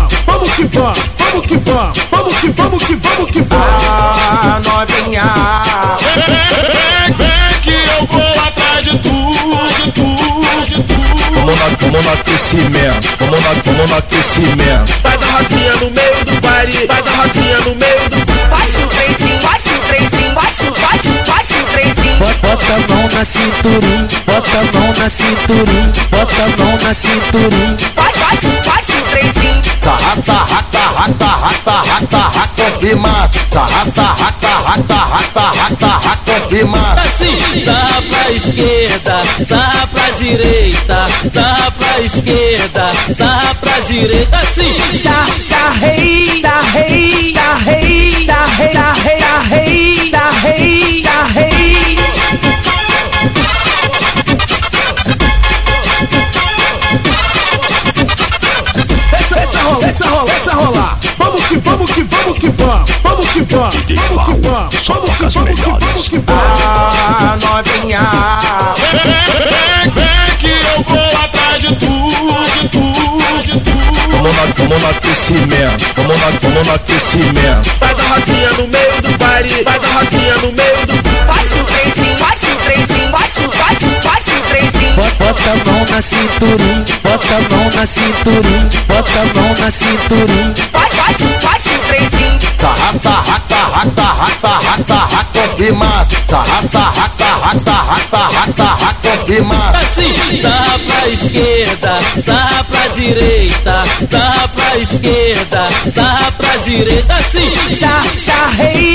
vamos que vamos, vamos que vamos, vamos que vamos que vamos que vamos. Ah, novinha, vem que eu vou atrás de tu. Vamos no aquecimento, vamos no aquecimento. Faz a rodinha no meio do baile, faz a rodinha no meio do. Faz o trenzinho, faz o trenzinho, faz o trenzinho. Bota a mão na cinturinha, bota a mão na cinturinha, bota a mão na cinturinha. Faz o trenzinho. Sarra, sarra, sarra, sarra, sarra, sarra, confirma. Sarra, sarra, sarra, sarra, sarra, sarra, confirma. Assim, sarra pra esquerda, sarra pra direita, sarra pra esquerda, sarra pra direita. Assim, sarrei, sarrei, sarrei, sarrei, sarrei, sarrei, sarrei. Deixa rolar. Vamos que vamos que vamos que vamos, vamos que vamos, vamos que vamos, vamos que vamos que vamos. Ah, novinha, vem que eu vou atrás de tu. Vamos no aquecimento, vamos no aquecimento. Faz a rodinha no meio do baile, faz a rodinha no meio do. Faz o trenzinho, faz o trenzinho, faz o trenzinho. Bota a mão na cinturinha, bota a mão na cinturinha, bota a mão na cinturinha. Faz o trenzinho. Sarra, sarra, sarra, sarra, sarra, sarra, confirma. Sarra, sarra, sarra, sarra, sarra, sarra, confirma. Assim, sarra pra esquerda, sarra pra direita, sarra pra esquerda, sarra pra direita. Assim, sarrei,